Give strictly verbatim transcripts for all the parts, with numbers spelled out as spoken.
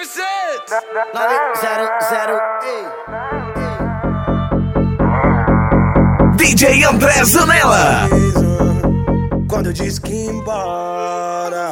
nove zero zero, ei. D J André Zanella. Quando eu disse que ia embora,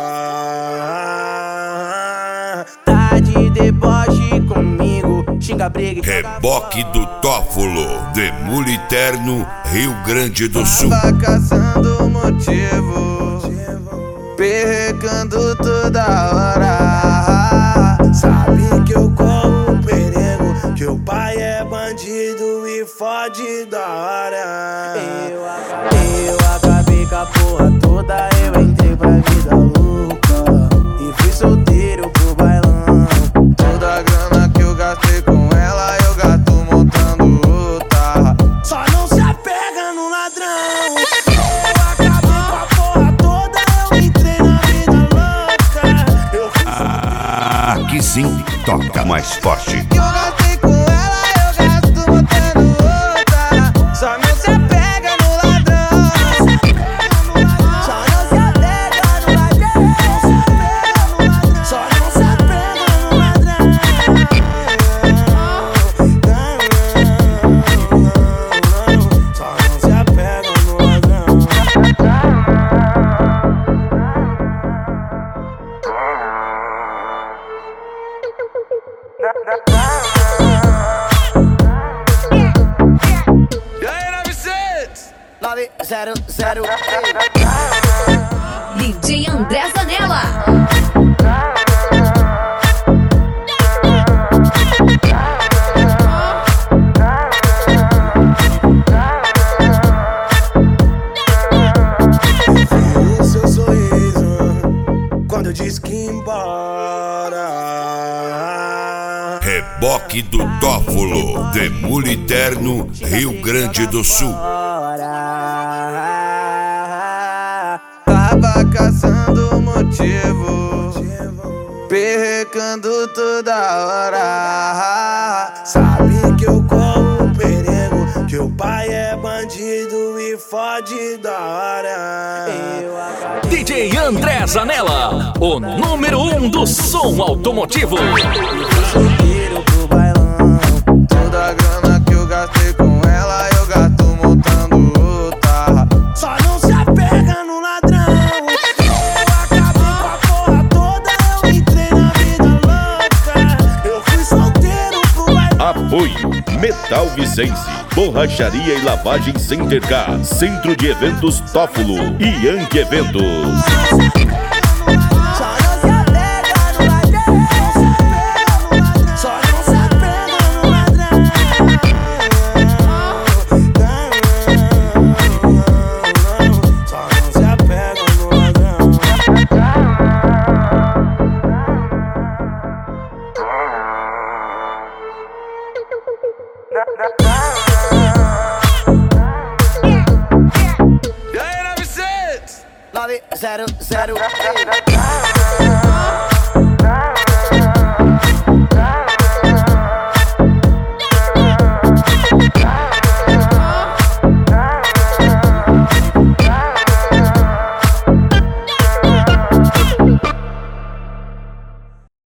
Tá de deboche comigo, xinga, briga e Reboque do Tófolo, Demoliterno, Rio Grande do Sul. tava caçando motivo, perrecando toda hora. Sabe que eu corro um perigo, que o pai é bandido e fode da hora. Eu acabei, eu acabei com a porra toda, eu entrei pra vida louca e fui solteiro pro bailão. Toda a grana que eu gastei com ela, eu gasto montando outra. Só não se apega no ladrão. Eu acabei com a porra toda, eu entrei na vida louca. Eu fui Ah, aqui sim, toca mais forte. que eu gastei com ela, eu gasto montando outra. Só não se apega no ladrão. Só não se apega no ladrão. Só não se apega no ladrão. Só não se apega no ladrão. E aí, nove seis? nove zero zero, ei. D J André Zanella. O seu sorriso quando eu disse que ia embora. Reboque do Tófolo, Demoliterno, Rio Grande do Sul. Tava caçando motivo, perrecando toda hora. Sabe que eu corro um perigo, que o pai é bandido e fode da hora. Eu acabei, D J André Zanella, o número um do som automotivo. fui solteiro pro bailão. Toda a grana que eu gastei com ela, eu gasto montando outra. Só não se apega no ladrão. Eu acabei com a porra toda, eu entrei na vida louca. Eu fui solteiro pro bailão. Apoio Metal Vicense, Borracharia e Lavagem Center K, Centro de Eventos Tófolo e Yankee Eventos. Só não se apega no ladrão. Só não se apega no ladrão. Só não se apega no ladrão. E aí, nove seis? nove zero zero, ei.